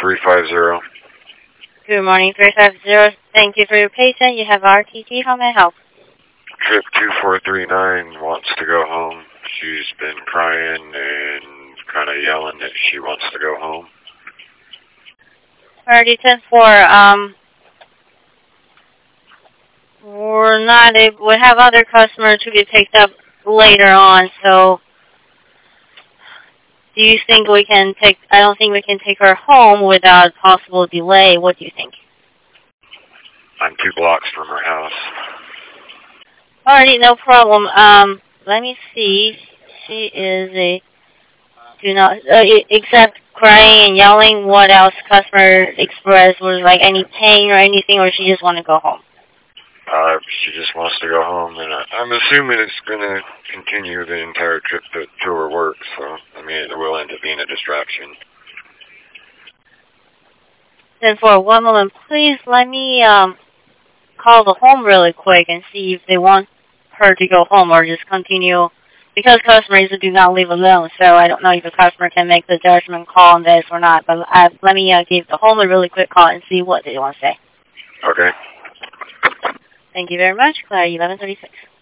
350. Good morning, 350. Thank you for your patience. You have RTT. How may I help? Trip 2439 wants to go home. She's been crying and kind of yelling that she wants to go home. Alrighty, 10-4. We're not able, we have other customers to be picked up later on, so do you think we can take, I don't think we can take her home without possible delay. What do you think? I'm 2 blocks from her house. Alrighty, no problem. Let me see. She is a, do not, except crying and yelling, what else customer expressed? Was like any pain or anything, or she just want to go home? She just wants to go home, and I'm assuming it's going to continue the entire trip to her work, so, I mean, it will end up being a distraction. Then for 1 moment, please let me call the home really quick and see if they want her to go home or just continue, because customers do not leave alone, so I don't know if the customer can make the judgment call on this or not, but let me give the home a really quick call and see what they want to say. Okay. Thank you very much. Claire, 1136.